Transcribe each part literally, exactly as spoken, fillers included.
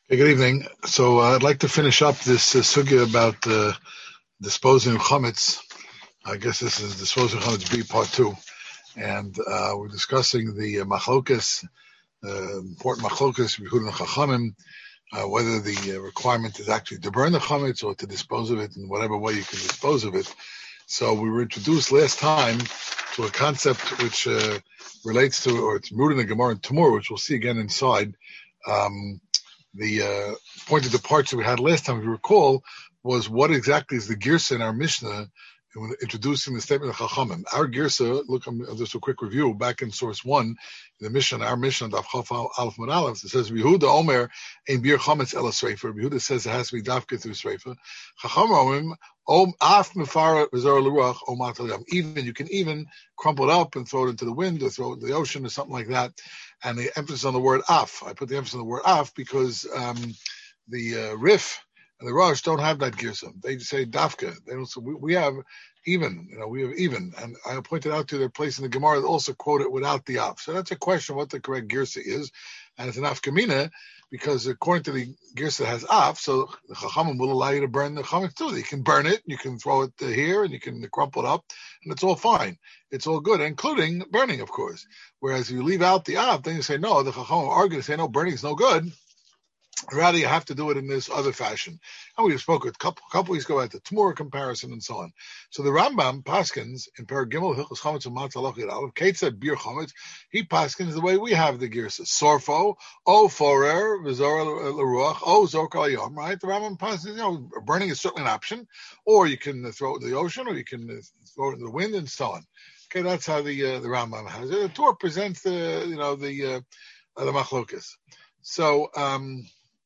Hey, good evening. So uh, I'd like to finish up this uh, sugya about uh, disposing of chametz. I guess this is disposing of chametz B part two, and uh, we're discussing the uh, machlokas, uh, important machlokas, Yehuda and Chachamim, uh, whether the uh, requirement is actually to burn the chametz or to dispose of it in whatever way you can dispose of it. So we were introduced last time to a concept which uh, relates to, or it's rooted in the Gemara and Tamur, which we'll see again inside. Um, The uh, point of departure we had last time, if you recall, was what exactly is the girsa in our Mishnah when introducing the statement of Chachamim. Our girsa, look, I'm just a quick review, back in source one, in the Mishnah, our Mishnah, Daf Chaf Aleph Mud Aleph, it says, Yehuda Omer, ein bir chametz ela sreifa. Yehuda says it has to be dafka through sreifa. Chachamim, om af mefara v'zor l'ruach, o matal yam. Even, you can even crumple it up and throw it into the wind or throw it into the ocean or something like that. And the emphasis on the word af. I put the emphasis on the word af because um, the uh, Rif and the Rosh don't have that girsa. They say dafka. They don't. So we, we have even. You know, we have even. And I pointed out to their place in the Gemara that also quote it without the af. So that's a question what the correct girsa is, and it's an afkamina because according to the girsa that has af, so the Chachamim will allow you to burn the chametz too. You can burn it, you can throw it here, and you can crumple it up, and it's all fine. It's all good, including burning, of course. Whereas if you leave out the av, then you say, no, the Chachamim argue and say, no, burning is no good. Rather, you have to do it in this other fashion. And we spoke a couple, couple weeks ago at the Tamur comparison and so on. So the Rambam Paskins in Per Gimel Hilchos Chametz and Matzah Lachid Aleph, Kate said Bir Chametz, he Paskins the way we have the Girsa. Sorfo, O Forer, V'zor L'ruach, O Zor Kol Yom, right? The Rambam Paskins, you know, burning is certainly an option, or you can throw it in the ocean, or you can throw it in the wind and so on. Okay, that's how the uh, the Rambam has it. The Torah presents the, you know, the uh, the machlokas. So, um,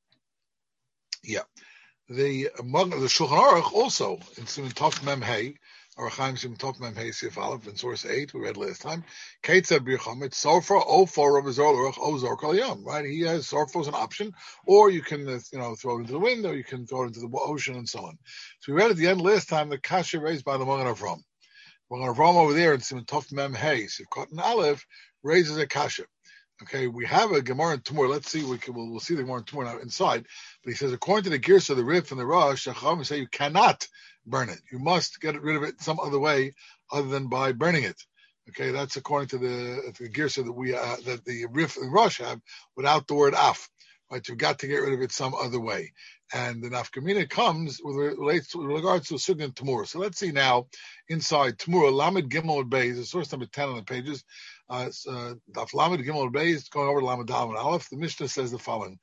yeah, the the Shulchan Aruch also in Siman Tov Mem Hey, or Chaim Siman Tov Mem Hey Sif Aleph in source eight we read last time. Kate said Bir Chametz Sorfa O for Rav Zor L'ruach O Zor Kol Yom. Right, he has Sorfa as an option, or you can uh, you know throw it into the wind, or you can throw it into the ocean and so on. So we read at the end last time the kasha raised by the Magen Avram. Magen Avram over there in Siman Tov Mem Hey Sif Cotton Aleph raises a kasha. Okay, we have a Gemara in Tamur. Let's see, we can, we'll, we'll see the Gemara in Tamur now inside. But he says, according to the Girsa, the Rif and the Rosh, Chachamim say you cannot burn it. You must get rid of it some other way other than by burning it. Okay, that's according to the, the Girsa that we uh, that the Rif and Rosh have without the word af. Right, you've got to get rid of it some other way. And the nafkamina comes with relates to, with regards to Sugya and Tamur. So let's see now inside Tamur, Lamed Gimel Beis, the source number ten on the pages. Uh, uh, Daf Lamed Gimel Beis, going over to Lamed Daled and Aleph. The Mishnah says the following: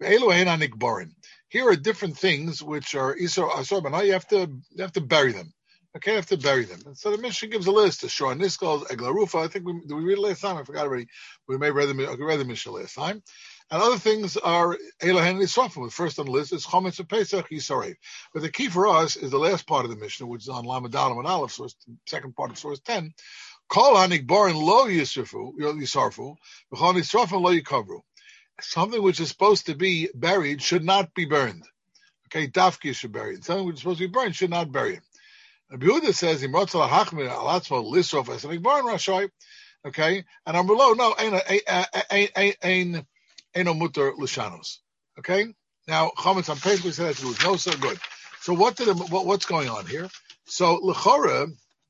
Here are different things which are isur asur, but now you have to you have to bury them. Okay, you have to bury them. And so the Mishnah gives a list. The Shor Niskal, Egla Rufa. I think we did we read it last time. I forgot already. We may have read the, read the Mishnah last time. And other things are Elohen Yisrafim. The first on the list is Chometz and Pesach Yisarev. But the key for us is the last part of the Mishnah, which is on Lamed Daled and Aleph, source, second part of source ten. Kol hanik barin lo yisrafu, yisarfu, v'chol nisrafim lo yikavru. Something which is supposed to be buried should not be burned. Okay, dafki should bury it. Something which is supposed to be burned should not bury it. Rabbi Yehuda says, Imrotzal hachmir alatzmo lisrof esanik barin rashai. Okay, and I'm below, no, ain't ain't ain't ain't no mutar l'shanos. Okay, now chametz on paper said that it was no so good. So what did what, what's going on here? So l'chora.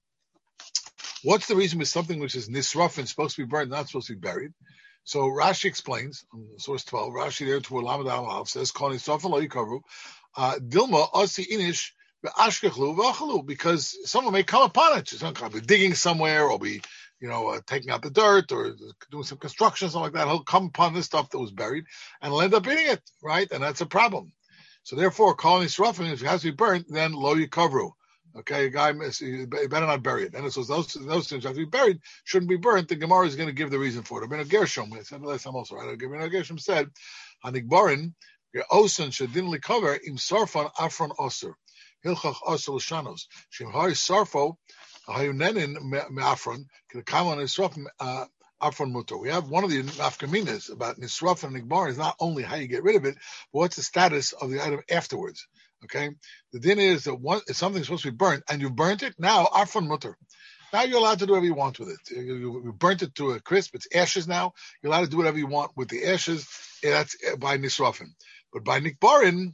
What's the reason with something which is nisrafin, supposed to be burned, not supposed to be buried? So Rashi explains, on source twelve, Rashi there to Lamed Daled says, Kol nisrafin lo yikavru, Dilma osi inish ve'ashkechlu v'achalu, because someone may come upon it. Someone could be digging somewhere, or be, you know, uh, taking out the dirt, or doing some construction, something like that. He'll come upon this stuff that was buried, and he'll end up eating it, right? And that's a problem. So therefore, Kol nisrafin, if it has to be burnt, then lo yikavru. Okay, a guy, you better not bury it. And so those those things have to be buried, shouldn't be burnt. The Gemara is going to give the reason for it. Rabbeinu Gershom, I said last time also, right? Rabbeinu Gershom said, "Hanik barin, osan shedinli cover im sarfan afron osir hilchach osir l'shanos shem hari sarfo hayunenin me'afron k'kamon nisrafim afron mutar." We have one of the nafkaminas about nisraf and nikbar is not only how you get rid of it, but what's the status of the item afterwards. Okay, the din is that one, if something's supposed to be burnt and you burnt it, now afron mutar. Now you're allowed to do whatever you want with it. You, you, you burnt it to a crisp; it's ashes now. You're allowed to do whatever you want with the ashes. That's by nisrafim. But by nikbarin,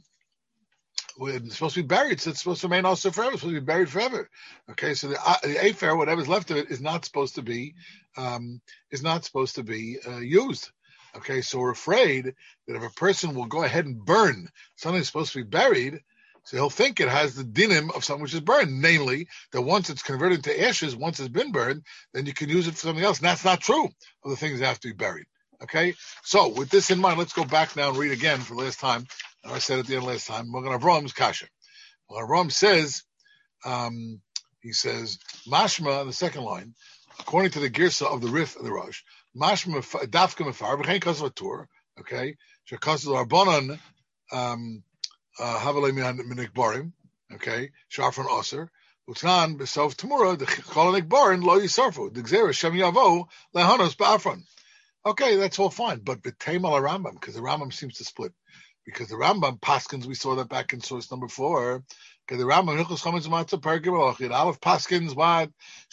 when it's supposed to be buried, so it's supposed to remain also forever. It's supposed to be buried forever. Okay, so the uh, the afer, whatever's left of it, is not supposed to be um, is not supposed to be uh, used. Okay, so we're afraid that if a person will go ahead and burn something that's supposed to be buried, so he'll think it has the dinim of something which is burned, namely that once it's converted into ashes, once it's been burned, then you can use it for something else. And that's not true of the things that have to be buried. Okay, so with this in mind, let's go back now and read again for the last time. I said at the end last time, Magen Avram's kasha. Magen Avram says, um, he says, Mashma on the second line, according to the girsa of the Rif and the Rosh, Mashma dafka mefar v'chein kasav atur, okay, shekasav arbanan um havalei minik barim, okay, sharfan aser, utnan b'sof tamura the cholanik barin lo yisarfu the gzera shem yavo lehanos ba'afron. Okay, that's all fine, but b'teim al Rambam, because the Rambam seems to split. Because the Rambam Paskins, we saw that back in source number four. Okay, the Rambam Hilchos Chametz Matzah Pergim Alachid Aleph Paskins what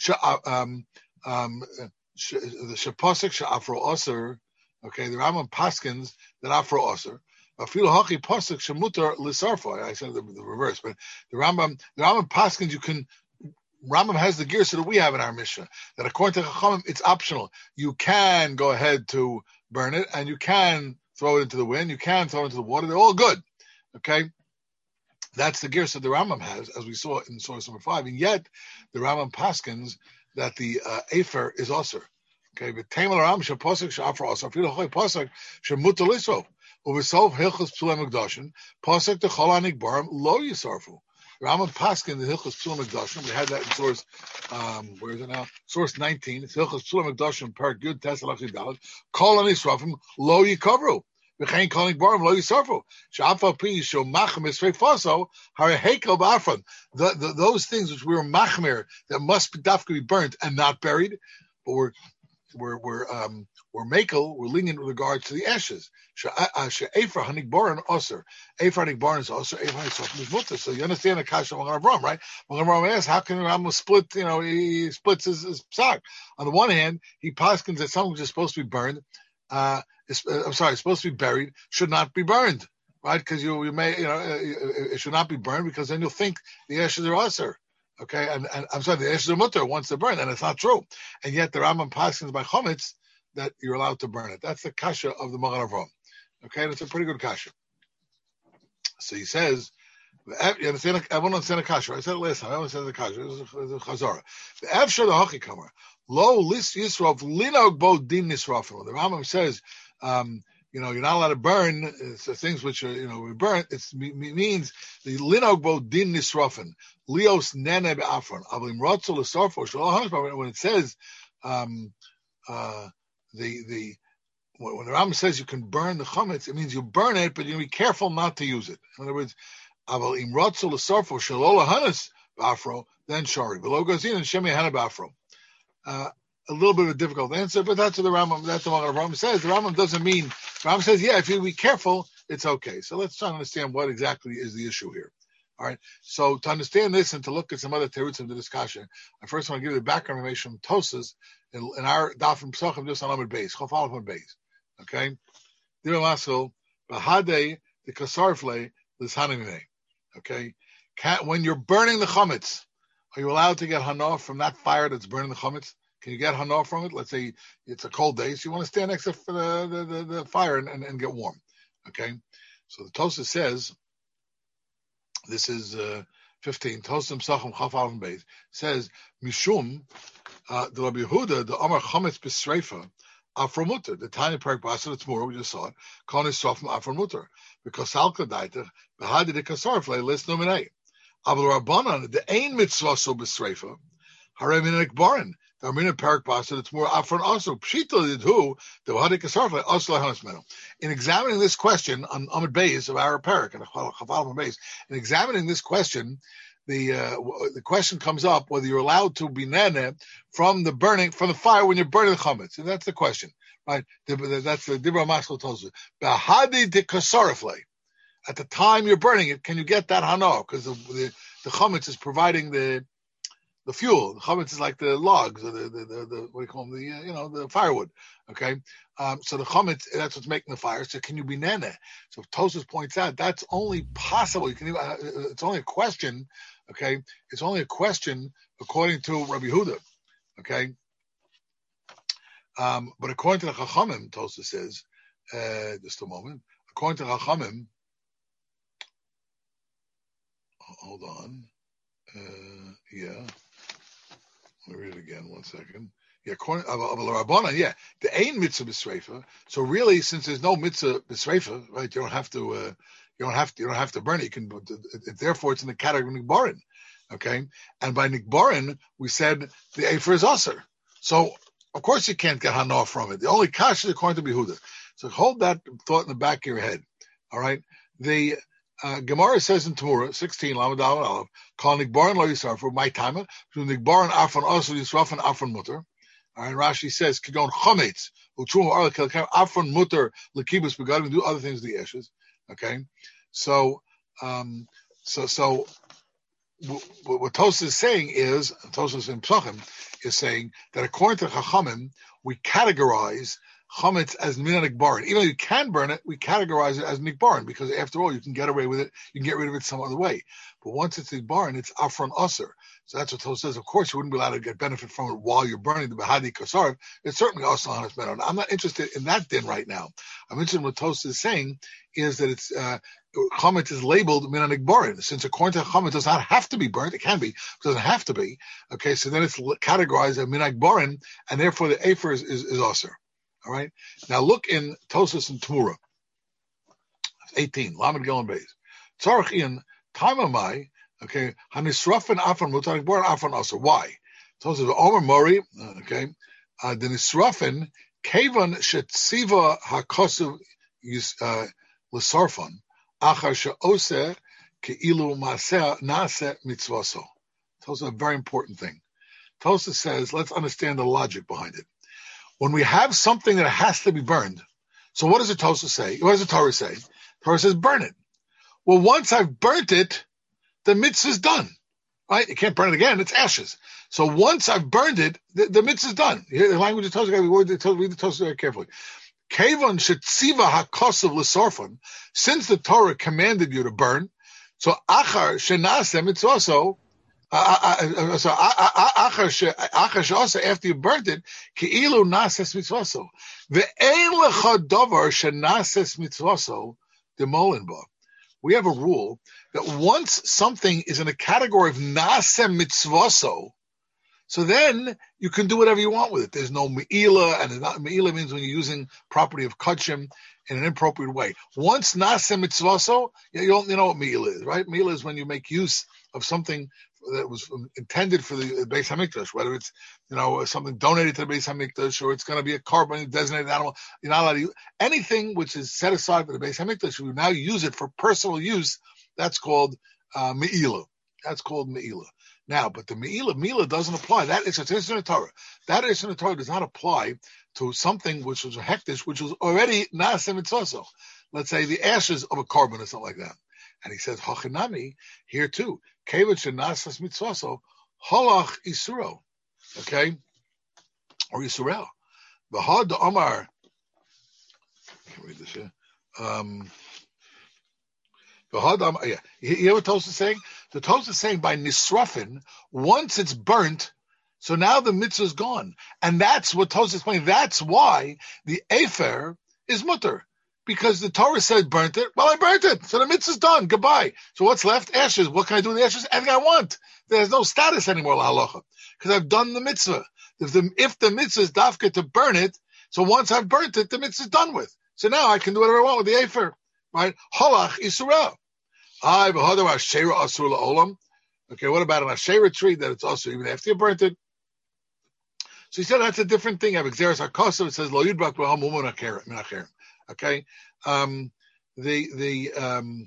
um um the Shapasik Shafro Oser. Okay, the Rambam Paskins that Afro Oser. Afil Haki Pasik Shemutar Lisarfa. I said the, the reverse, but the Rambam the Rambam Paskins you can. Rambam has the gear so that we have in our Mishnah that according to Chachamim it's optional. You can go ahead to burn it and you can throw it into the wind, you can throw it into the water, they're all good. Okay? That's the gears that the Rambam has, as we saw in source number five. And yet, the Rambam paskins that the uh, Afer is Osir. Okay? But Taimel Ram Shaposik Shafra Osir, Filo Hoy Posik Shamuta Lisov, Uvisov Hilchos Psulam Mekdoshin, Posik the Cholanik Baram, Lo Yisarfu. Rambam Paskin, the Hilchos Psulam Mekdoshin, we had that in source, um, where is it now? Source nineteen, it's Hilchos Psulam Mekdoshin, Per Gud Tesalach Dalet, Kol Ani Srafim, Lo Yikavru. V'chein Kol Barim, Lo Yisarfu. Sha'afal Pi, Shom Machem Esrei Faso, Hare Hekel Ba'afron. Those things which we were machmir, that must be dafka be burnt and not buried, but we're We're we're um we're makel, we're lenient with regard to the ashes. She'efra hanik baran oser, efra hanik baran is oser, efra hanik sofim is mutter. So you understand the kasha of Magen Avram, right? Magen Avram asks, how can Rambam split? You know, he splits his, his psak. On the one hand, he paskins that something which is supposed to be burned, uh, is, uh, I'm sorry, supposed to be buried, should not be burned, right? Because you you may you know it should not be burned because then you'll think the ashes are oser. Okay, and, and I'm sorry, the ashes are mutter once they're burned, and it's not true. And yet the Rambam paskins by chometz that you're allowed to burn it. That's the kasha of the Magen Avram. Okay, and it's a pretty good kasha. So he says, you understand? I won't understand the kasha. I said it last time. I don't understand the kasha. It was a chazara. The avshar the haki kamer lo lis yisrof linog bo din nisrafim. The Rambam says, um, you know, you're not allowed to burn so things which are, you know, burnt. It means the linog bo din nisrafin. Leos nene be'afron. Avlim rotzel l'sarfo shaloh. When it says, um, uh, the the when the Rambam says you can burn the chametz, it means you burn it, but you be careful not to use it. In other words, avlim rotzel l'sarfo shaloh lahanas be'afro. Then shari below gazin and shemi hana be'afro. Uh, a little bit of a difficult answer, but that's what the Rambam, that's what the Rambam says. The Rambam doesn't mean, the Rambam says, yeah, if you be careful, it's okay. So let's try to understand what exactly is the issue here. All right. So to understand this and to look at some other terutzim in the discussion, I first want to give you the background information from Tosas in, in our daf and psachim just on Amud Beis, Chof Aleph Amud Beis. Okay. Dira Masil, Bahade the Kasarfle Lishanimine. Okay. Can, when you're burning the chametz, are you allowed to get hana from that fire that's burning the chametz? Can you get hana from it? Let's say it's a cold day, so you want to stand next to the, the, the, the fire and, and, and get warm. Okay. So the Tosas says, this is uh, fifteen. Tosim Sachem Chaf Aleph Beis says Mishum uh, the Rabbi Yehuda the Amar Chametz B'Sreifa Afromuter the tiny Perk Basar tomorrow we just saw it Kol Nisrafim Afromuter because Salka Daiter Behadi the Kasarfle Lis Nominei Aval Rabbanan the Ein Mitzvah So B'Sreifa Harei Minik Barin the Armina Perk Basar it's more Afron also Pshita did who the Behadi Kasarfle also Lahanas Meno. In examining this question on Amud Beis of our parak and Chaval Beis, in examining this question, the uh, the question comes up whether you're allowed to be nene from the burning from the fire when you're burning the chametz, and that's the question, right? That's the Dibra Maskal tells you. Bahadi de kasarafle. At the time you're burning it, can you get that hana? Because the, the the chametz is providing the the fuel. The chametz is like the logs, or the, the, the, the what do you call them? The uh, you know the firewood. Okay, um, so the chametz, that's what's making the fire. So can you be nene? So Tosfos points out that's only possible. You can. Uh, it's only a question. Okay, it's only a question according to Rabbi Yehuda. Okay, um, but according to the Chachamim, Tosfos says, uh, just a moment. According to the Chachamim, hold on. Uh, yeah. Let me read it again. One second. Yeah, according to Rabbanan, yeah, the ain mitzvah b'sreifa. So really, since there's no mitzvah b'sreifa, right? You don't have to. Uh, you don't have to. You don't have to burn it. You can. It, therefore, it's in the category of nikbarin. Okay, and by nikbarin, we said the afer is aser. So of course you can't get hana from it. The only kash is according to Behuda. So hold that thought in the back of your head. All right. The uh, Gemara says in Torah sixteen, Lamed Aleph Aleph, call nikbarin lo yisrafu my time between nikbarin afon aser yisraf and afon mutter. All right. Rashi says kigon chometz uchum arle kelkam afon mutter lekibus begadim and do other things to the ashes. Okay. So um so so. What Tosfos is saying is, Tosfos in Psachim is saying that according to Chachamim, we categorize chametz as min nikbarin. Even though you can burn it, we categorize it as nikbarin because after all, you can get away with it. You can get rid of it some other way. But once it's nikbarin, it's afron aser. So that's what Tosfos says. Of course, you wouldn't be allowed to get benefit from it while you're burning the behadi kasarv. It's certainly also on its metal. I'm not interested in that din right now. I'm interested in what Tosfos is saying is that it's uh, chametz is labeled min nikbarin. Since according to chametz, it does not have to be burnt. It can be, but it doesn't have to be. Okay, so then it's categorized as min nikbarin, and therefore the afer is is, is aser. All right. Now look in Tosfos and Tmura. eighteen. Lamed Gilon Beis. Tzarich in Taimamai. Okay. Hanisrafen afon mutar nikbarin afon aser. Why? Tosfos Omer Mori. Okay. Uh, the nisrafen kevan shetziva hakosuv l'sarfon achar she'oseh ke'ilu maseh naseh mitzvaso. Tosfos a very important thing. Tosfos says, let's understand the logic behind it. When we have something that has to be burned, so what does the Tosfos say? What does the Torah say? The Torah says, burn it. Well, once I've burnt it, the mitzvah is done, right? You can't burn it again. It's ashes. So once I've burned it, the, the mitzvah is done. The language of Tosfos, we read the Tosfos very carefully. Kevon shetziva hakosav l'sorfon, since the Torah commanded you to burn, so achar shenaseh mitzvaso, Uh, so after you burnt it, ki'ilu nases mitzvaso. Ve'ein lecha davar shenases mitzvaso demolin ba. We have a rule that once something is in a category of nasem mitzvaso, so then you can do whatever you want with it. There's no me'ila, and not, me'ila means when you're using property of kachim in an inappropriate way. Once nasem mitzvaso, you don't you know what me'ila is, right? Me'ila is when you make use of something that was intended for the Beis Hamikdash, whether it's, you know, something donated to the Beis Hamikdash or it's going to be a carbon designated animal. You're not allowed to use anything which is set aside for the Beis Hamikdash. We now use it for personal use. That's called uh, me'ila. That's called me'ila. Now, but the me'ila, me'ila doesn't apply. That is it's in the Torah. That is in the Torah does not apply to something which was a hektish, which was already nasem mitzvaso. Let's say the ashes of a carbon or something like that. And he says, Hachanami, here too. Kevin shenasas mitzvaso, holach isuro. Okay? Or Yisrael. V'had the Omar. I can read this here. Um, V'had Omar, yeah. You hear what Tosfos is saying? The Tosfos is saying by nisrafin, once it's burnt, so now the mitzvah is gone. And that's what Tosfos is explaining. That's why the afer is mutter. Because the Torah said burnt it. Well, I burnt it. So the mitzvah's done. Goodbye. So what's left? Ashes. What can I do with the ashes? Anything I want. There's no status anymore, la halacha. Because I've done the mitzvah. If the, if the mitzvah is dafka to burn it, so once I've burnt it, the mitzvah is done with. So now I can do whatever I want with the afer. Right? Holach Yisrael. I v'hodar asherah asur la'olam. Okay, what about an asherah tree that it's also even after you burnt it? So he said that's a different thing. I have Xeris HaKosav. It says lo yudbak b'ham umun acherim. Okay, um, the the um,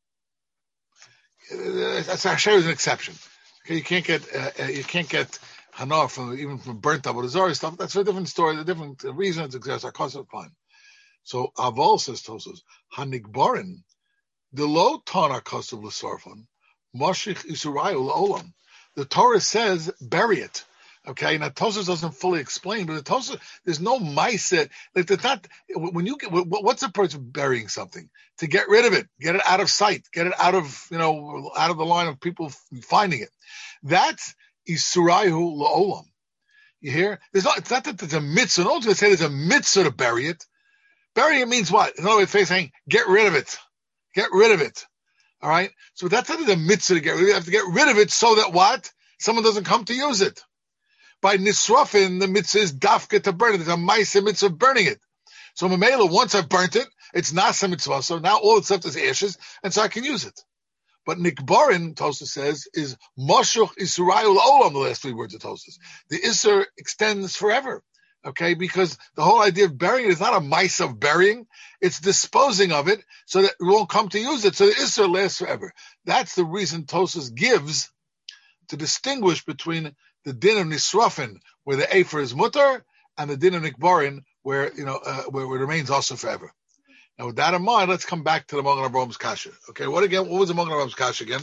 that's actually is an exception. Okay, you can't get uh, you can't get hana from even from burnt avodah zarah stuff. That's a different story, a different reason. It's exactly fine. So Aval says Tosfos hanigbarin the low tana kosav l'sarfon mashich isurayu la'olam. The Torah says bury it. Okay, now Tosfos doesn't fully explain, but the Tosfos, there's no ma'aseh. Like it's not when you get what's a person burying something to get rid of it, get it out of sight, get it out of you know out of the line of people finding it. That's isurayu la'olam. You hear? There's not. It's not that there's a mitzvah. No one's going to say there's a mitzvah to bury it. Bury it means what? In other words, it's saying get rid of it, get rid of it. All right. So that's not a mitzvah to get rid of it. You have to get rid of it so that what? Someone doesn't come to use it. By nisrafin, the mitzvah is dafka to burn it. There's a ma'aseh mitzvah of burning it. So Mamela, once I've burnt it, it's nasa mitzvah. So now all that's left is ashes, and so I can use it. But nikbarin, Tosfos says, is moshuch isurayu l'olam, the last three words of Tosfos. The isur extends forever. Okay, because the whole idea of burying it is not a mice of burying, it's disposing of it so that we won't come to use it. So the isur lasts forever. That's the reason Tosfos gives to distinguish between the din of nisrafin, where the afer is mutar, and the din of nikbarin, where you know uh, where, where it remains also forever. Now, with that in mind, let's come back to the Magen Avraham kasha. Okay, what again? What was the Magen Avraham kasha again?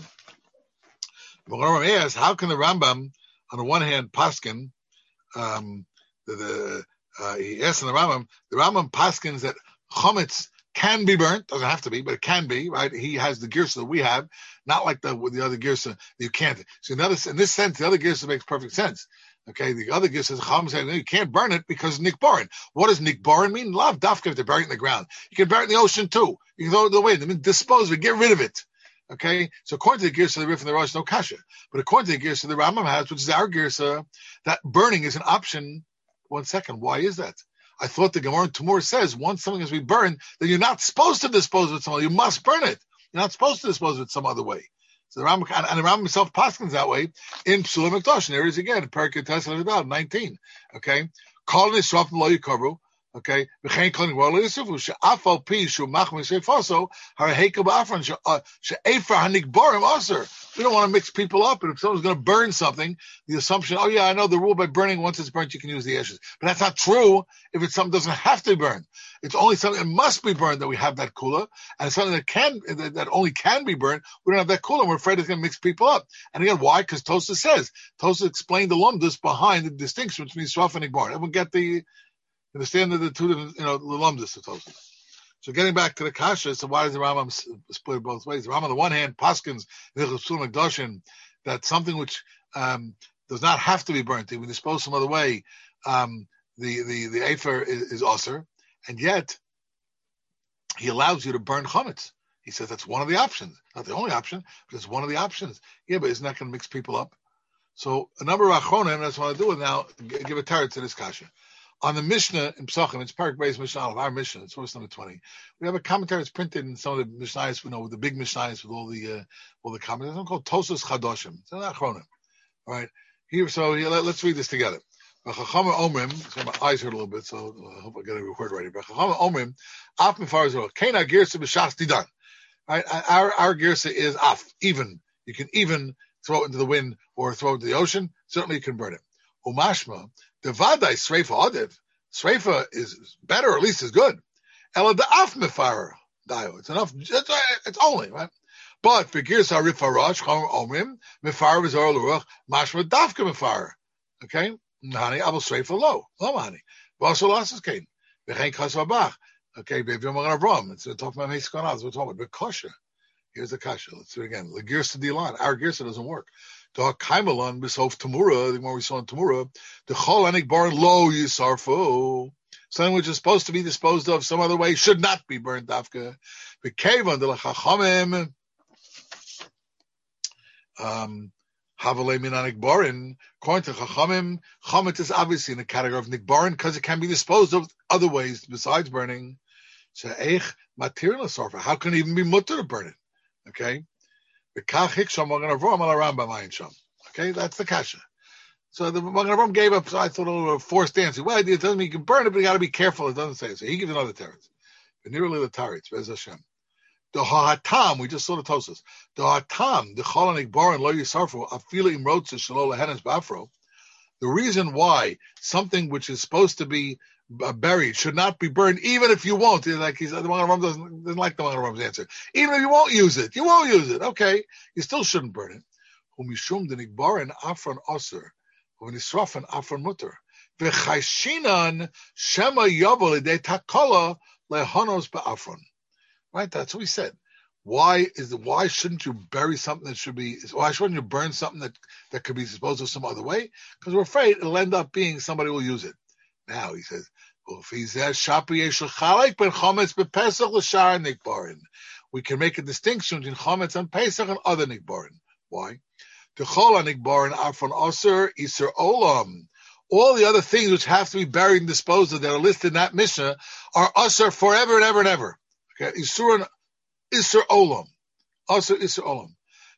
The Magen Avraham asks, how can the Rambam, on the one hand, paskin, um, the, the uh, he asks in the Rambam, the Rambam paskins that chametz can be burnt, doesn't have to be, but it can be, right? He has the girsa that we have, not like the with the other girsa, you can't. So in, other, in this sense, the other girsa makes perfect sense. Okay, the other girsa says, Chacham says, no, you can't burn it because nikbarin. What does nikbarin mean? Lav dafka if they bury it in the ground. You can bury it in the ocean too. You can throw it away. I mean, dispose of it, get rid of it. Okay, so according to the girsa of the Rif and the Rosh, no kasha. But according to the girsa the Rambam has, which is our girsa, that burning is an option. One second, why is that? I thought the Gemara in Tamur says once something has been burned, then you're not supposed to dispose of it some other. You must burn it. You're not supposed to dispose of it some other way. So the Rambam and the Rambam himself paskins that way in Psulim Mikdash. And there it is again, Perikah Tesla about nineteen. Okay, call nisraf lo yikaru. Okay, v'chein kol nigbar lo yisufu she'afal pi shu machmi sheifaso haraheka ba'afran she'efer hanigbarim aser. We don't want to mix people up, and if someone's going to burn something, the assumption, oh yeah, I know the rule by burning, once it's burnt, you can use the ashes. But that's not true if it's something that doesn't have to be burned. It's only something that must be burned that we have that kula, and something that can, that, that only can be burned, we don't have that kula, and we're afraid it's going to mix people up. And again, why? Because Tosfos says, Tosfos explained the lumdus behind the distinction between Sraf and Igbar. Everyone get the, understand the two, you know, the lumdus of Tosfos. So getting back to the kasha, so why does the Rambam split both ways? The Rambam on the one hand, paskins that something which um, does not have to be burnt, even disposed some other way, um, the the the afer is, is aser, and yet he allows you to burn chametz. He says that's one of the options, not the only option, but it's one of the options. Yeah, but isn't that going to mix people up? So a number of achronim, that's what I do with now. Give a tarot to this kasha. On the Mishnah in Pesachim, it's Parak Beis Mishnah of our Mishnah, it's verse number twenty. We have a commentary that's printed in some of the Mishnayos, you know, with the big Mishnayos with all the uh, all the commentaries. It's called Tosfos Chadoshim. It's an achronim. All right. Here, so here, let, let's read this together. Chacham Omrim, so my eyes hurt a little bit, so I hope I get a word right here. Chacham Omrim, Af Mefar Zor, Kena Girsa B'Shas Didan. All right, our our Girsa is Af, even. You can even throw it into the wind or throw it into the ocean. Certainly, you can burn it. Umashma. The vadai sreifa adiv. Sreifa is better, or at least as good. Ela the af mefar dio. It's enough. It's, it's only right. But for girsa rifarash chom omrim mefar v'zor l'ruach mashma dafka mefar. Okay. Nani abel sreifa lo lo mani. V'asol asas kain. V'chein kasvabach. Okay. Be'vim Magen Avraham. It's a talk about meiskanaz. We're talking about kasha. Here's the kasha. Let's do it again. The girsa dilan. Our girsa doesn't work. The Kaimalan Bisof Tamura, the more we saw in Tamura, the Cholanik Bar Lo Yisarfo, something which is supposed to be disposed of some other way should not be burnt afka. The Kavan de la Chachamim, um, Havale Minanik Barin, according to Chachamim, Chamet is obviously in the category of Nikbarin because it can be disposed of other ways besides burning. So, Eich Material Sarfa, how can it even be mutter to burn it? Okay. Okay, that's the kasha. So the Magen Avraham gave up, so I thought, oh, a forced answer. Well, it doesn't mean you can burn it, but you got to be careful. It doesn't say it. So he gives another teretz. Nearly the teretz, Bez Hashem. The ha'atam, we just saw the Tosfos. The ha'atam, the cholanik baron lo yisarfu, afila imrotze shelo lehenes bafro. The reason why something which is supposed to be buried should not be burned, even if you won't. Like he said, the Magen Avraham doesn't, doesn't like the Magen Avraham answer. Even if you won't use it, you won't use it. Okay, you still shouldn't burn it. Humishum the Nigbarin Afron Oser, Unisrafan Afron Mutter. V'chayshinan Shema Yavo Lidei Takala Lehonos Ba'afron. Right? That's what we said. Why is the, why shouldn't you bury something that should be, why shouldn't you burn something that, that could be disposed of some other way? Because we're afraid it'll end up being somebody will use it. Now he says, we can make a distinction between Chometz and Pesach and other Nikbarin. Why? All the other things which have to be buried and disposed of that are listed in that Mishnah are Asur forever and ever and ever. Okay, Isur and Isur Olam. Asur Isur Olam.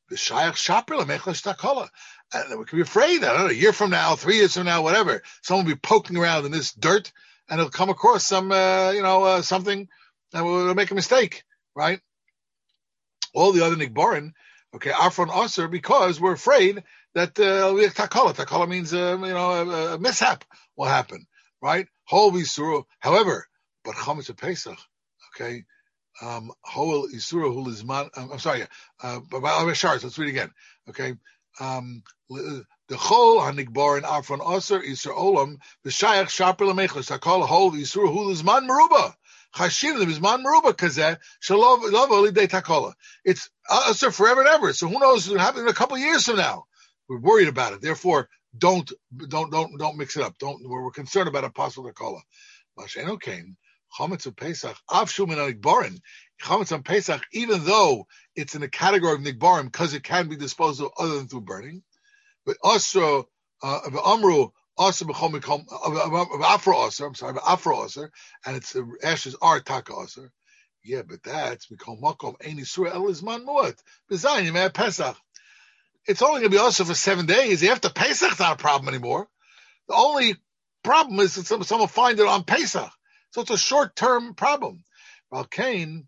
And we can be afraid that I don't know, a year from now, three years from now, whatever, someone will be poking around in this dirt and he'll come across some, uh, you know, uh, something and we'll make a mistake, right? All the other Nikbarin, okay, are from Asur because we're afraid that uh, we have takala. Takala means, uh, you know, a, a mishap will happen, right? Hol Yisuru. However, but Chometz Pesach, okay, um, Hol Yisuru Hul Izman. I'm sorry, uh, but Shards. Let's read again, okay. Um, the Chol Hanikbarin are from Asur Yisur Olam. The Shayach Sharpel Mechlas. Takala Hol Yisuru Hul Izman Meruba. Chashin Izman Meruba Kazeh Shalov Lov Olidei Takala. It's Asur forever and ever. So who knows what's going to happen in a couple of years from now? We're worried about it. Therefore, don't don't don't don't mix it up. Don't we're, we're concerned about a possible takala. Masheno came Chometz of Pesach Avshu Min Nikbarin. Chometz on Pesach, even though it's in the category of Nikbarim because it can be disposed of other than through burning. But also Amru also b'chol Afro Aser. I'm sorry, Afro Aser, and its the ashes are Taka Aser. Yeah, but that's Mikol Makom Ein Yisur El Izman Muat B'Zayin Yimei Pesach. It's only going to be also for seven days. After Pesach, it's not a problem anymore. The only problem is that someone will find it on Pesach. So it's a short-term problem. Valkain,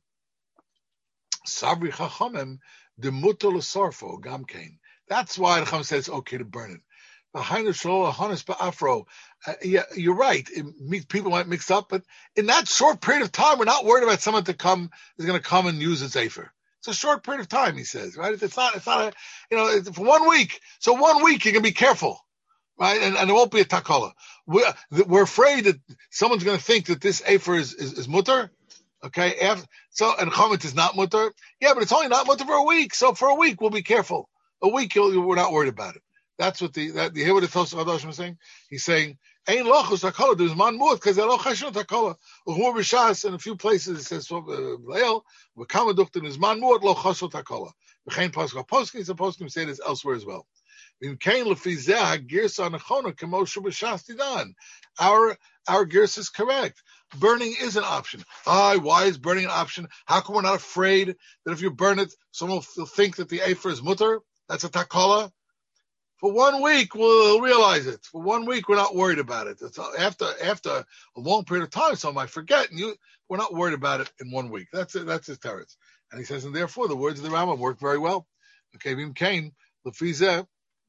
Sabri Chachamim, Demuto L'Sorfo, Gam Kain. That's why the Chacham says it's okay to burn it. Behind the Shloah, Hanas Ba'afro. Yeah, you're right. It, people might mix up, but in that short period of time, we're not worried about someone to come, is going to come and use its Afer. It's a short period of time, he says, right? It's not, it's not a, you know, it's for one week. So one week you can be careful, right? And, and it won't be a takala. We're, we're afraid that someone's going to think that this afer is, is, is mutter, okay? After, so, and chometz is not mutter. Yeah, but it's only not mutter for a week. So for a week, we'll be careful. A week, we're not worried about it. That's what the, that, you hear what the Tosafot Hadash was saying? He's saying, Ein lochus takala, there's man muat, because they're lochashun takala. Uchmur b'shas, in a few places, it says, Leil, v'kama duchtin is man muat, lochashun takala. V'chein pasuk poskim, some poskim say this elsewhere as well. V'imkein lefi zeh ha'girsa anachona, kemo shu b'shas tidan. Our, our girsa is correct. Burning is an option. Ah, why is burning an option? How come we're not afraid that if you burn it, someone will think that the afer is mutter? That's a takala. For one week, we'll realize it. For one week, we're not worried about it. It's after after a long period of time, some might forget, and you, we're not worried about it in one week. That's it. That's his teretz. And he says, and therefore, the words of the Rambam work very well. Okay, Vim Kain, Lefizeh,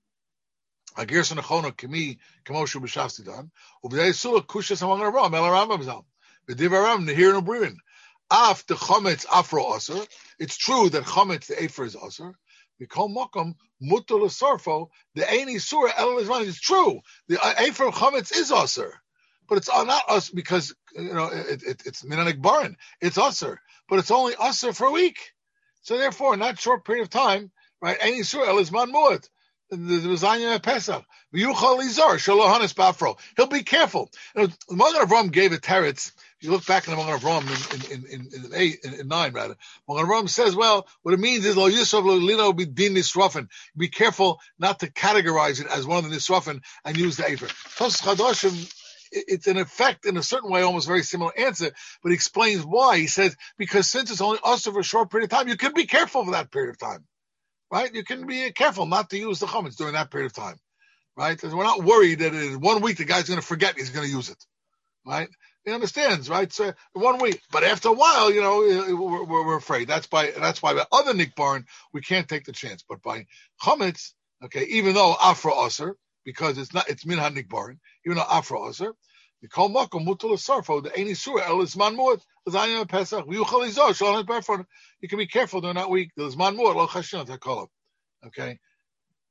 Agirson Achona, Kimi, Kamoshu B'Shaftidan, Ubdei Sula, Kushas among the Ram, El Rambam Zal, V'div Aram, Nehir and Obririn. Af the Chometz Afro Aser. It's true that Chometz, the Afer, is Aser. We call Mokum Mutul Sarfo. The Aini Surah El Izman is true. The Afer Chometz is Aser, but it's not us because you know it, it, it's Minanik Baran. It's Aser, but it's only Aser for a week. So therefore, in that short period of time, right? Aini Surah El Izman Muat. The Zanya Pesach. V'yuchal Izar Shalohanis Bafro. He'll be careful. You know, the Magen Avraham gave a teretz. If you look back in the Magen Avraham in, in, in, in eight, in, in nine rather, Magen Avraham says, well, what it means is Lo Yisrav Lo Lino be Din Nisrafen. Be careful not to categorize it as one of the Nisrafen and use the Afer. Tosafot Chadashim, it's in effect, in a certain way, almost very similar answer, but he explains why. He says, because since it's only us for a short period of time, you can be careful for that period of time. Right? You can be careful not to use the chometz during that period of time. Right? Because we're not worried that in one week the guy's going to forget he's going to use it. Right? He understands, right? So one week. But after a while, you know, we're, we're, we're afraid. That's by that's why by other nikbarin, we can't take the chance. But by chometz, okay, even though afro aser, because it's not it's minha nikbarin, even though afro aser, we call makom mutul sarfo, the aini surah el isman muad, l'zayim pesach, v'yuchal izor, shalom berfon. You can be careful during that week. The isman muad lo chashin takala. Okay.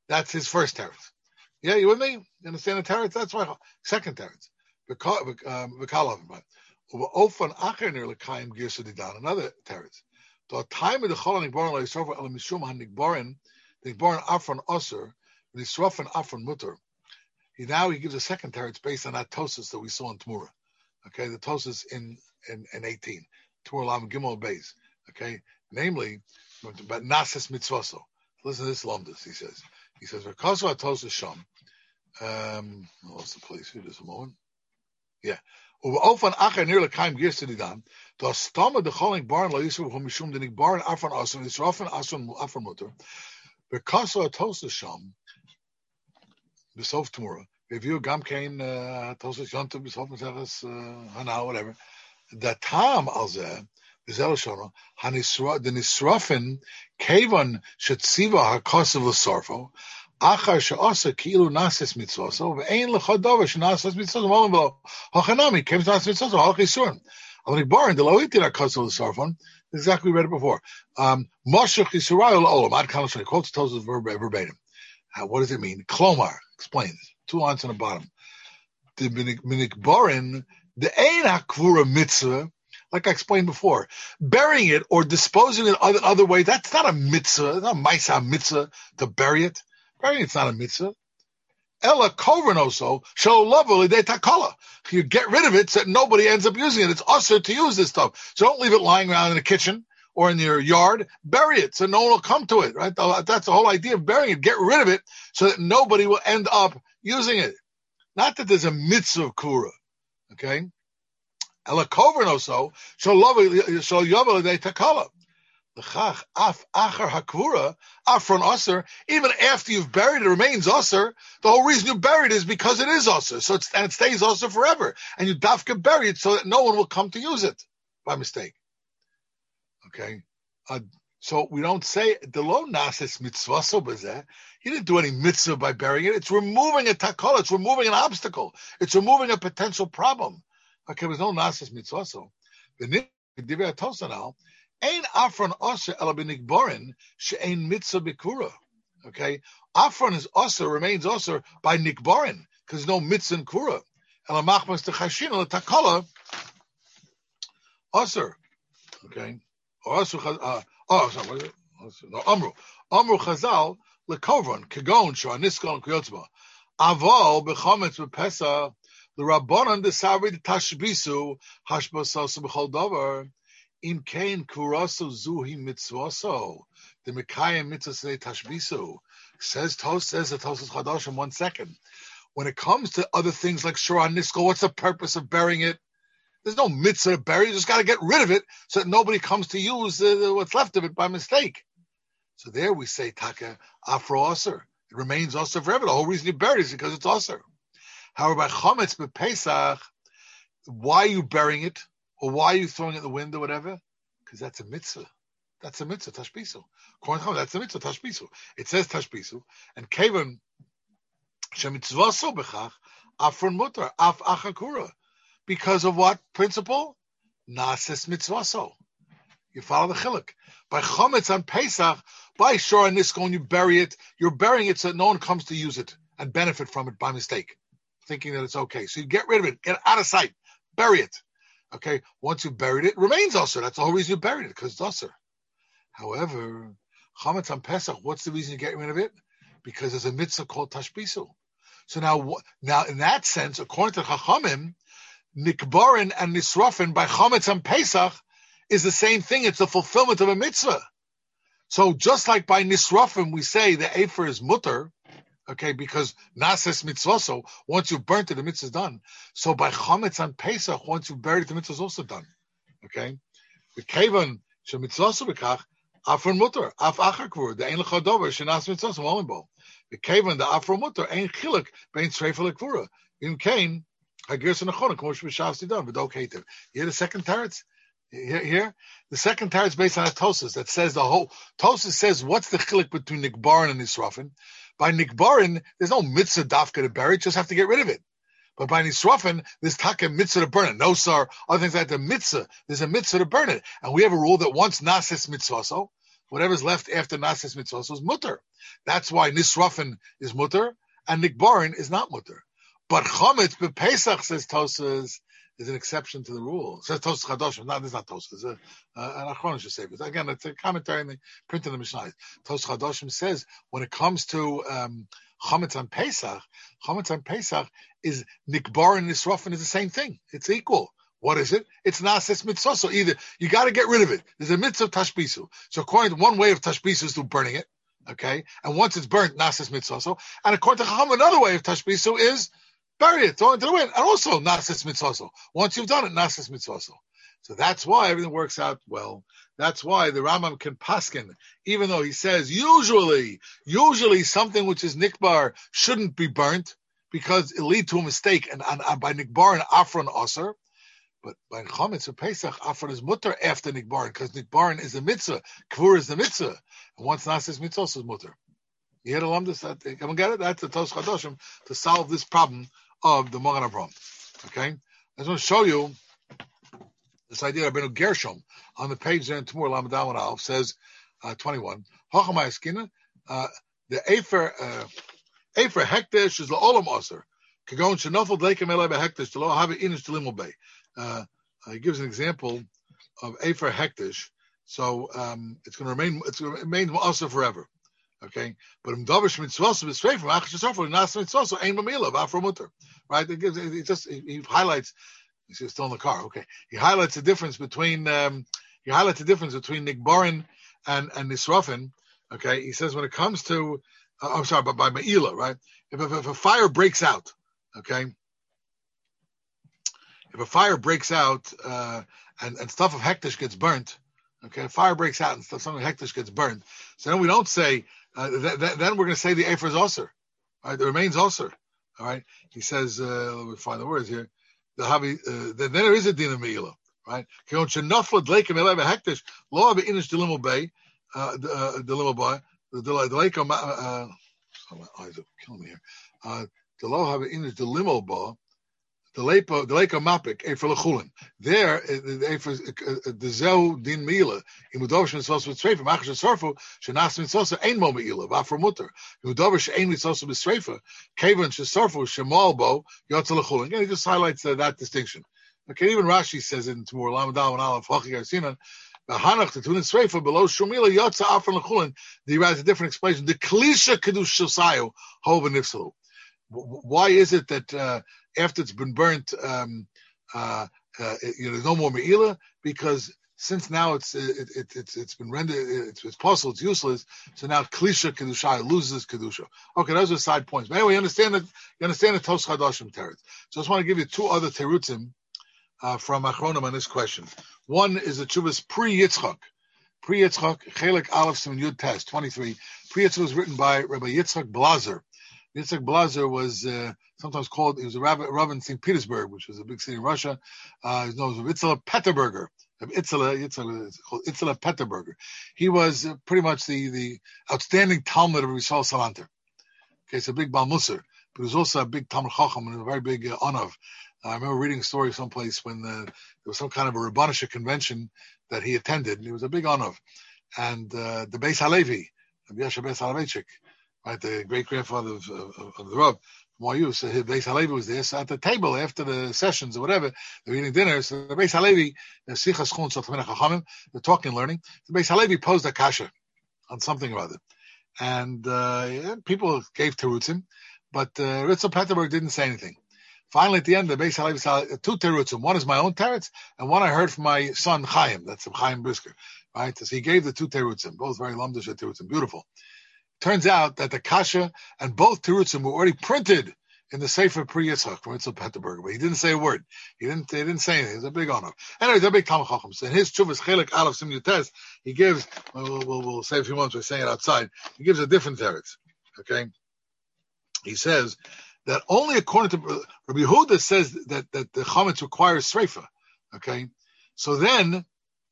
That's his first teretz. Yeah, you with me? You understand the teretz? That's why second teretz. V'kalav, but ofan acher near l'kaim girsa didan. Another teretz. The time of the chol nigborin lo yisrofa el mishum hanigborin nigborin afron oser v'nisrofen afron mutter. He now he gives a second teretz based on that tosis that we saw in Tmura. Okay, the tosis in in, in eighteen. Tmura lam gimel beis. Okay, namely, but nases mitzvaso. Listen to this lomdus. He says. He says v'kaso atosis sham. Um, what's the place here? Just a moment. Yeah. Ofan acher near l'kaim girsa didan. The stama the choling barn lo yisrael who mishum the nigbarin afron aser nisrofen asron afron mutter. V'kaso atosis sham. B'sof Tmura. Review gam kein tosis yontiv b'sof meseches hana whatever. The tam alzeh v'zel shona hanisra the nisrofen kevon shetziva hakosav l'sorfo. Achar she'asa ki'ilu nases mitzvoso ve'ein l'chodover she'nases mitzvoso molim v'lo hachanami came to nases mitzvoso halach yisurim. Al nigbarin the lo itir hakosav l'sorfon. Exactly, we read it before. Um, Moshech yisrael olam ad kalashon. He quotes Tosas verbatim. Uh, what does it mean? Klomar explains two lines on the bottom. The minikbarin the ein hakvura mitzvah. Like I explained before, burying it or disposing it other other way, that's not a mitzvah. It's not a maisa mitzvah to bury it. Burying it's not a mitzvah. Ella kovernoso shall love takala. You get rid of it so that nobody ends up using it. It's usher to use this stuff. So don't leave it lying around in the kitchen or in your yard. Bury it so no one will come to it. Right? That's the whole idea of burying it. Get rid of it so that nobody will end up using it. Not that there's a mitzvah of kura. Okay. Ella kovernoso shall love shall yavel takala. L'chach af achar hakvura afron aser. Even after you've buried it, it remains aser. The whole reason you buried it is because it is aser. So it's, and it stays aser forever. And you dafka bury it so that no one will come to use it by mistake. Okay, uh, so we don't say the lo nases mitzvaso bezeh. He didn't do any mitzvah by burying it. It's removing a takala. It's removing an obstacle. It's removing a potential problem. Okay, there's no nases mitzvaso. The divrei Tosa now. Ein afron oser ela b'nikborin she'ein mitzvah bikura. Okay, afron is oser, remains oser by nikborin because no mitzvah in kura. Ela machmas techashin ela takala oser. Okay, or oser. Uh, oh, sorry. What is it? No, amru amru chazal lekovron kegon shaniskol kuyotzba aval bechometz bepesa the rabbanon desavri tashbisu hashbasos b'chol davar. In kain kuraso zuhi mitzvaso the mekayim mitzvah tashbisu says Tos says the Tosas Chadash in one second. When it comes to other things like Shura Niskol, what's the purpose of burying it? There's no mitzvah to bury. You just got to get rid of it so that nobody comes to use uh, what's left of it by mistake. So there we say taka afro aser. It remains aser forever. The whole reason you bury it is because it's aser. However, by chometz b'Pesach, why are you burying it? Or why are you throwing it in the wind or whatever? Because that's a mitzvah. That's a mitzvah, tashbisu. That's a mitzvah, tashbisu. It says tashbisu. And kevon shemitzvaso bechach afron mutar af achakura. Because of what principle? Nases mitzvaso. You follow the chiluk. By chometz on Pesach, by Shor Niskol, when you bury it, you're burying it so that no one comes to use it and benefit from it by mistake, thinking that it's okay. So you get rid of it, get it out of sight, bury it. Okay, once you buried it, it remains usher. That's the whole reason you buried it, because it's usher. However, chametz on Pesach, what's the reason you get rid of it? Because there's a mitzvah called tashbisu. So now, now in that sense, according to Chachamim, nikbarin and nisrafin by chametz on Pesach is the same thing. It's the fulfillment of a mitzvah. So just like by nisrafin, we say the afer is mutter, okay, because nases mitzvaso, once you've burnt it, the mitzvah is done. So by chametz on Pesach, once you've buried it, the mitzvah is also done. Okay? The kevan shemitzvaso b'kach, afron mutter, af achakvur, the ein lechadover, shenas mitzvaso, molimbo. The kevan, the afron mutter, ein chiluk, bein tzreifel lekvura. In kain, hagirsa nechona, k'mosh b'shavsi done, v'dok hated. You hear the second teretz? Here, here, the second teretz based on a Tosas that says the whole, Tosas says, what's the chiluk between nikbarin and nisrafin? By nikbarin, there's no mitzvah dafka to bury it, just have to get rid of it. But by nisrafin, there's taka mitzvah to burn it. No, sir, other things like the mitzvah, there's a mitzvah to burn it. And we have a rule that once nases mitzvaso, whatever's left after Nasis Mitzvos is mutter. That's why Nisrafin is mutter and Nikbarin is not mutter. But Chometz b'Pesach, says Tosas, is an exception to the rule. Says Tosas Chadoshim. No, this is not Tosas. It's a, uh, an Achronos Yosefis. Again, it's a commentary in the print in the Mishnah. Tosas Chadoshim says when it comes to um, Chometz on Pesach, Chometz on Pesach is Nikbarin and Nisrafin is the same thing. It's equal. What is it? It's Nasis Mitzvah. So either you got to get rid of it. There's a mitzvah of Tashbisu. So according to one way of Tashbisu is through burning it. Okay? And once it's burnt, Nasis Mitzvah. And according to Chacham, another way of Tashbisu is bury it, throw it into the wind. And also Nasis Mitzvah. Once you've done it, Nasis Mitzvah. So that's why everything works out well. That's why the Rambam can paskin, even though he says usually, usually something which is nikbar shouldn't be burnt because it lead to a mistake. And, and, and by nikbar and afron aser. But by Chometz or Pesach, Afron is mutter after Nikbarin, because Nikbarin is the mitzvah, Kvur is the mitzvah, and once Nasis Mitzvah is mutter. You hear the Lamdas? Come and get it? That's the Tos Chadoshim to solve this problem of the Mogan Avram. Okay? I just want to show you this idea of Rabbeinu Gershom on the page there in Tamur Lamadam Alf says uh, twenty-one. Hachamay Eskina, uh, the Efer uh, Efer Hekdesh is La'olam Aser. Kagon Shenofel Dleikem Elei BeHekdesh Lo Have Inish Delimul Bei. Uh, he gives an example of Efer Hektish, so um, it's going to remain it's going to remain also forever, okay? But im Davish Mitzvos is straight from Achash Yisrael, Nas Mitzvos, Ein Mamila, Vafra Mutter, right? It gives it just he, he highlights. He's still in the car, okay? He highlights the difference between um, he highlights the difference between Nikbarin and and Nisrafin, okay? He says when it comes to uh, I'm sorry, but by Ma'ila, right? If, if if a fire breaks out, okay. If a fire breaks out uh, and, and stuff of hektish gets burnt, okay, fire breaks out and stuff, something of hektish gets burnt, so then we don't say, uh, th- th- then we're going to say the Efer is Osir, right? It remains Osir, all right? He says, uh, let me find the words here, the Havi, uh, then there is a din of Me'ilah, right? Kion shenafla dleikim eleva hektish, lo have inish delimul bay, delimul bay, the dleikim, uh, my eyes are killing me here, uh, the lo have inish delimul bay, The lepo, the leko mapik, efer lechulin. There, the efer the zeu din meila. Imudovish mitzvos b'tzreifa. Machash sorfu shenas mitzvos ein mo meila. Vafra mutter. Imudovish ein mitzvos b'tzreifa. Kevin shesorfu shemal bo yotze lechulin. Again, he just highlights uh, that distinction. Okay, even Rashi says it in Tamur Lamadal and Aleph Hachi Garsinan. Hanach to tunin sreifa below shumila yotze afron lechulin. He writes a different explanation. The klisha kedush shosayu hova nifsalu. Why is it that uh, after it's been burnt, um, uh, uh, you know, there's no more me'ilah? Because since now it's it, it, it's it's been rendered, it's, it's possible, it's useless. So now klisha kedusha loses kedusha. Okay, those are side points. But anyway, you understand that you understand the Tos Chadoshim teretz. So I just want to give you two other terutzim uh, from Achronim on this question. One is the Chuvas pre Yitzchak. Pre Yitzchak Chelik Aleph Siman Yud Tes twenty-three. Pre Yitzchak was written by Rabbi Yitzchak Blazer. Yitzchak Blazer was uh, sometimes called, he was a rabbi, rabbi in Saint Petersburg, which was a big city in Russia. Uh, he's known as Itzela Petterberger. Itzela, Itzela, it's called Itzela Petterberger. He was uh, pretty much the, the outstanding Talmud of Yisrael Salanter. Okay, it's a big Baal Musar, but he was also a big Talmud Chacham and a very big uh, Onav. Uh, I remember reading a story someplace when uh, there was some kind of a Rabbanisha convention that he attended, and he was a big Onav. And uh, the Beis Halevi, Yasha Beis Halevichik, right, the great grandfather of, of, of the Rav, Moyu, so his Beis Halevi was there. So at the table after the sessions or whatever, they were eating dinner. So the Beis Halevi, Sichas Chun Sotchmina Chachamim, they're talking, learning. The Beis Halevi posed a kasha on something or other, and uh, yeah, people gave terutzim, but uh, Ritzel Petterberg didn't say anything. Finally, at the end, the Beis Halevi said two terutzim. One is my own teretz, and one I heard from my son Chaim. That's Chaim Brisker, right? So he gave the two terutzim, both very lamdish terutzim, beautiful. Turns out that the kasha and both terutzim were already printed in the Sefer Pri Yitzchak from Ritzel Petterberg, but he didn't say a word. He didn't. They didn't say anything. It was a big honor. Anyway, they're a big Talmud Chacham. So in his Chuvas Chelik Aleph Sim Yutes, he gives. We'll, we'll, we'll save a few moments by saying it outside. He gives a different teretz. Okay, he says that only according to Rabbi Yehuda says that that the chametz requires sreifa. Okay, so then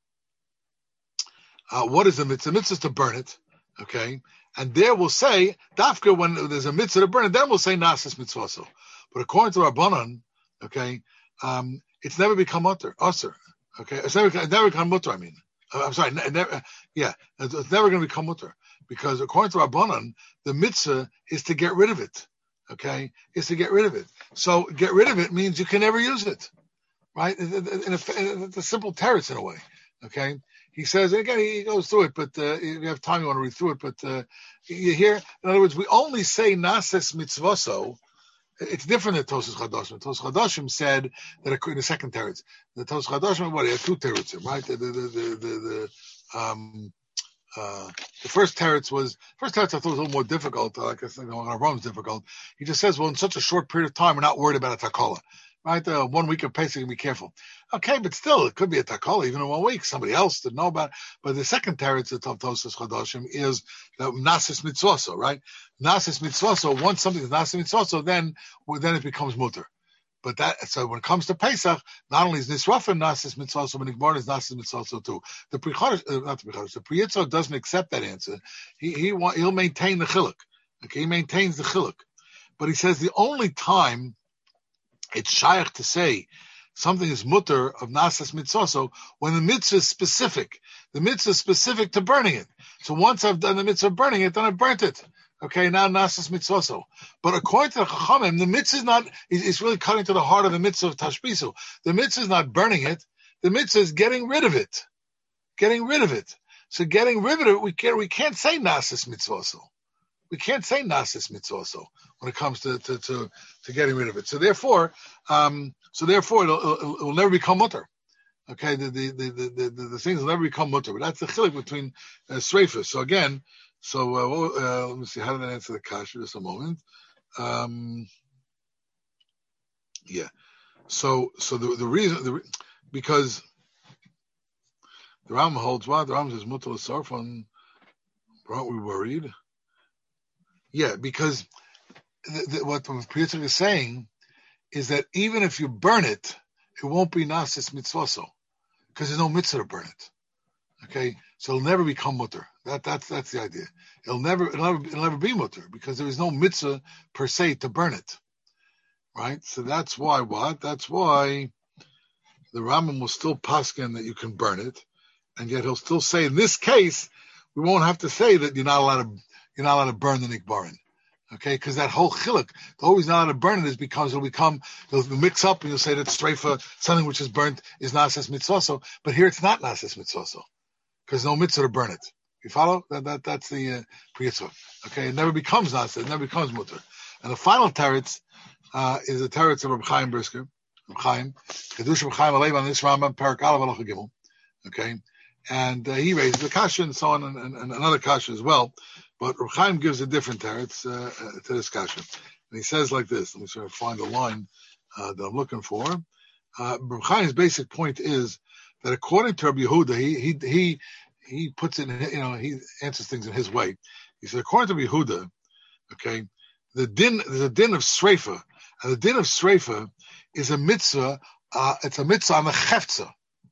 uh, what is the mitzvah? The mitzvah is to burn it. Okay. And there we'll say, dafka, when there's a mitzvah to burn it, then we'll say nasis mitzvaso. But according to Rabbanan, okay, um, it's never become utter, usher. Okay, it's never, it's never become mutter, I mean. Uh, I'm sorry, ne- never, yeah, it's, it's never going to become mutter because according to Rabbanan, the mitzvah is to get rid of it. Okay, is to get rid of it. So get rid of it means you can never use it, right? In, in, in a, in a, it's a simple teretz in a way. Okay, he says again, he goes through it, but uh, if you have time, you want to read through it. But uh, you hear, in other words, we only say nases mitzvaso. It's different than Tosas Chadoshim. Tosas Chadoshim said that in the second teretz, the Tosas Chadoshim, what, he had two teretzim, right? The the the the, the, the um uh the first teretz was first teretz I thought was a little more difficult. Like I said, you know, Avraham is difficult. He just says, well, in such a short period of time, we're not worried about a takala, right? Uh, one week of Pesach, be careful. Okay, but still, it could be a takala even in one week. Somebody else didn't know about it. But the second teretz of Tosas Chadoshim is the nasis mitzvaso, right? Nasis mitzvaso. Once something is nasis mitzvaso, then well, then it becomes mutter. But that so when it comes to Pesach, not only is nisrafin nasis mitzvaso, but Nigbar is nasis mitzvaso too. The Pricharish, uh, not the Pricharish, the Pri Yitzchak doesn't accept that answer. He he want, he'll maintain the chiluk. Okay, he maintains the chiluk, but he says the only time it's shaykh to say something is mutter of nasas mitzvaso when the mitzvah is specific. The mitzvah is specific to burning it. So once I've done the mitzvah of burning it, then I've burnt it. Okay, now nasas mitzvaso. But according to the Chachamim, the mitzvah is not, it's really cutting to the heart of the mitzvah of tashbisu. The mitzvah is not burning it. The mitzvah is getting rid of it. Getting rid of it. So getting rid of it, we can't, we can't say nasas mitzvaso. We can't say nasis mitzvaso when it comes to, to, to, to getting rid of it. So therefore, um, so therefore, it'll, it'll, it will never become mutter. Okay, the the the the, the, the things will never become mutter. But that's the chiluk between uh, sreifas. So again, so uh, uh, let me see. How did I answer the kasha? Just a moment. Um, yeah. So so the the reason the, because the Ram holds what the Ram says mutter l'sarfon. Aren't we worried? Yeah, because the, the, what the Pri Yitzchak is saying is that even if you burn it, it won't be nasis mitzvaso because there's no mitzvah to burn it. Okay, so it'll never become mutter. That that's that's the idea. It'll never it'll never it'll never be mutter because there is no mitzvah per se to burn it. Right. So that's why what? That's why the Rambam will still paskin that you can burn it, and yet he'll still say in this case we won't have to say that you're not allowed to. You're not allowed to burn the nikbarin, okay? Because that whole chiluk, the reason not allowed to burn it is because it'll become, it'll mix up, and you'll say that streifa, something which is burnt, is nases mitzvaso. But here it's not nases mitzvaso, because no mitzvah to burn it. You follow? That, that that's the uh, Pri Yitzchak. Okay, it never becomes nases, it never becomes mutter. And the final teretz uh, is the teretz of Reb Chaim Brisker, Reb Chaim, Kedush Reb Chaim Alev on this Rambam Perak Aleph Halacha Gimel. Okay, and uh, he raised the kasha and so on, and, and, and another kasha as well. But Reb Chaim gives a different teretz uh, uh, to this kasha. And he says like this, let me sort of find the line uh, that I'm looking for. Uh, Reb Chaim's basic point is that according to Rabbi Yehuda, he he he he puts it in, you know, he answers things in his way. He said, according to Rabbi Yehuda, okay, the din, there's a din of sreifa, and the din of sreifa is a mitzvah, uh, it's a mitzvah on the cheftza.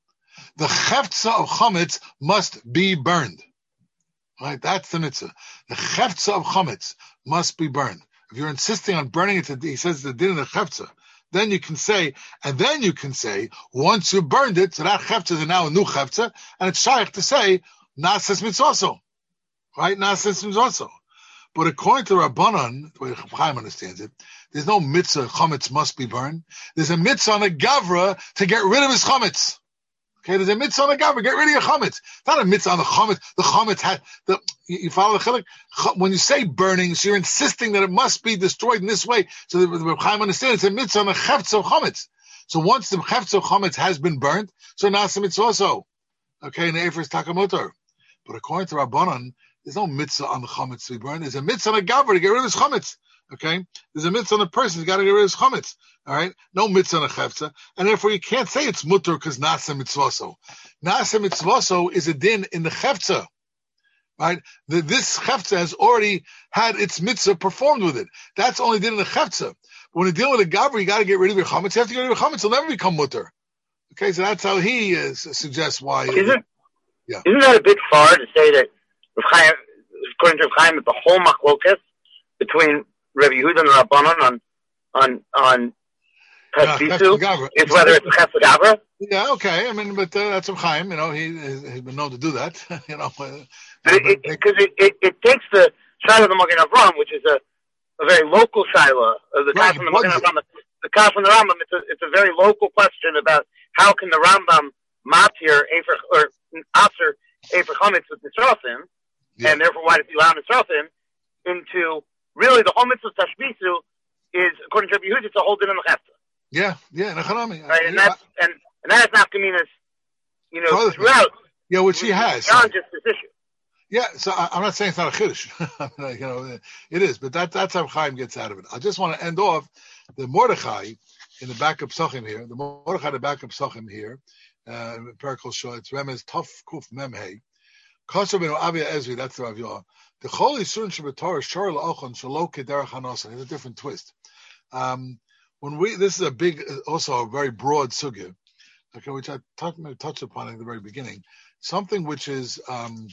The cheftza of chametz must be burned. Right, that's the mitzvah. The cheftza of chametz must be burned. If you're insisting on burning it, he says the din of the cheftza. Then you can say, and then you can say, once you burned it, so that cheftza is now a new cheftza, and it's shaykh to say nases mitzvaso, right? Nases mitzvaso. But according to Rabbanan, the way Chaim understands it, there's no mitzvah chametz must be burned. There's a mitzvah on a gavra to get rid of his chametz. Okay, there's a mitzvah on the gavra, get rid of your chametz. It's not a mitzvah on the chametz. The chametz had the. You, you follow the chiluk? When you say burning, so you're insisting that it must be destroyed in this way. So the, the Chaim understands it's a mitzvah on the cheftza of chametz. So once the cheftza of chametz has been burnt, so now it's a mitzvah also. Okay, in the Eifers Takamotor. But according to Rabbanan, there's no mitzvah on the chametz to be burned. There's a mitzvah on the gavra to get rid of his chametz. Okay, there's a mitzvah on the person who's got to get rid of his chametz. All right, no mitzvah on a chefza, and therefore you can't say it's mutter because nasa mitzvaso. Nasa mitzvaso is a din in the chefza, right? The, this chefza has already had its mitzvah performed with it. That's only din in the chefza. But when you're dealing with a gavra, you got to get rid of your chametz. You have to get rid of your chametz; it'll never become mutter. Okay, so that's how he uh, suggests why. Isn't, uh, yeah. isn't that a bit far to say that Reb Chaim, according to Reb Chaim, the whole machlokas between Rabbi Yehuda and Rabbanan on on on Tashbisu is whether it's Ches L'Gavra. Yeah, okay. I mean, but uh, that's Reb Chaim. You know, he has been known to do that. you know, because uh, it, it, it, it, it takes the Shiloh of the Magen Avraham, which is a, a very local Shiloh, uh, the right, Kaf from the Magen Avraham, the Kaf from the Rambam. It's a, it's a very local question about how can the Rambam matir Efer or Aser Efer Chametz with Nisrafim, yeah. and therefore why does he allow Nisrafim into really the whole mitzvah of Tashbisu is according to Rabbi Yehuda, it's a whole din in the Hefta. Yeah, yeah, Nechanami. Right, and that's and. And that has nafkaminas, you know, throughout. Yeah, which he has. Beyond just this issue. Yeah, so I, I'm not saying it's not a chiddush. you know, it is, but that, that's how Chaim gets out of it. I just want to end off the Mordechai in the back of Psachim here. The Mordechai in the back of Psachim here. Uh, Perikol Shah. It's Remez Tuf Kuf Memhei. Kosav ben Avia Ezri. That's the Rav Yoah. The Chol Yisurin Shabbatorah Shor La'ochon Shalo Kederach Hanosan. It's a different twist. Um, when we, this is a big, also a very broad sugya. Okay, which I touched touch upon at the very beginning, something which is um,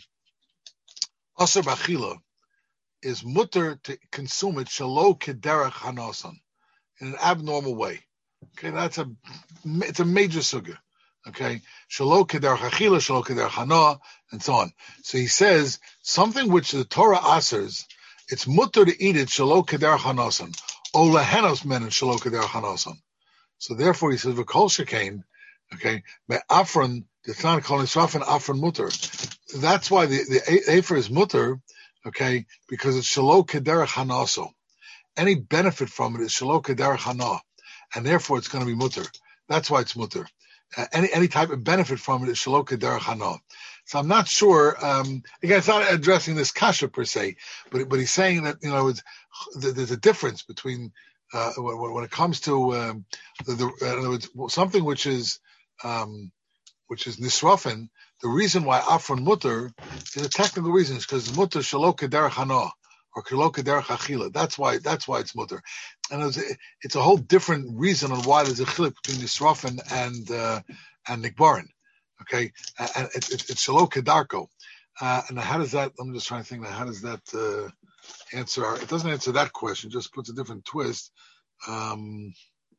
aser b'achila is mutter to consume it shalo kederach hanosan in an abnormal way. Okay, that's a it's a major sugya. Okay, shalo kederach achila, shalo kederach hana, and so on. So he says something which the Torah asers, it's mutter to eat it shalo kederach hanosan, o lehenos men shalo kederach hanosan. So therefore he says v'kol shekain. Okay, but Afron, the Tanakh calling Nisrafin Afron Mutter. That's why the, the Afer is Mutter, okay, because it's Shalo Kederach Hanaso. Any benefit from it is Shalo Kederach Hana, and therefore it's going to be Mutter. That's why it's Mutter. Uh, any any type of benefit from it is Shalo Kederach Hana. So I'm not sure, um, again, it's not addressing this Kasha per se, but but he's saying that, you know, it's, there's a difference between, uh, when, when it comes to, um, the, the, in other words, something which is, Um, which is nisrafin. The reason why afron mutter is a technical reason, is because mutter shalo kederach hana or shalo kederach achila. That's why. That's why it's mutter, and it's, it's a whole different reason on why there's a chiluk between nisrafin and uh, and nikbarin. Okay, and it's it, it's shalo kedarko. Uh, and how does that? I'm just trying to think. How does that uh, answer? Our, it doesn't answer that question. It just puts a different twist. Um,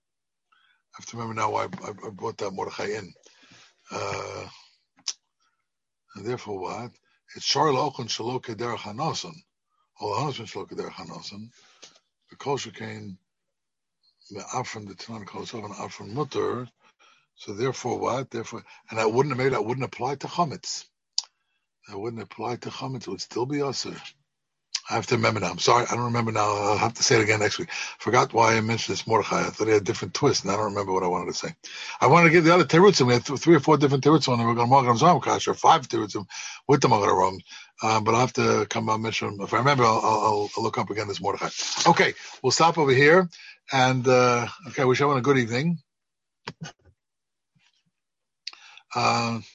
I have to remember now why I, I brought that Mordechai in. Uh, and therefore what? It's Shar L'Ochon Shalo Kederach Hanosan. All the Hanosan Shalo Kederach Hanosan. The Kol Shekain, the Afron, the Tanan Kol Shekain, and Afron Mutter. So therefore what? Therefore, and that wouldn't have made, that wouldn't apply to Chametz. That wouldn't apply to Chametz. It would still be Aser. I have to remember now. I'm sorry, I don't remember now. I'll have to say it again next week. Forgot why I mentioned this Mordechai. I thought he had a different twist, and I don't remember what I wanted to say. I wanted to give the other terutzim. We had th- three or four different terutzim, and we're going to Magen Avraham Kasha, or five terutzim with the Magen Avraham. Um, but I'll have to come back and mention. If I remember, I'll, I'll, I'll look up again this Mordechai. Okay, we'll stop over here, and uh, okay, wish everyone a good evening. Uh,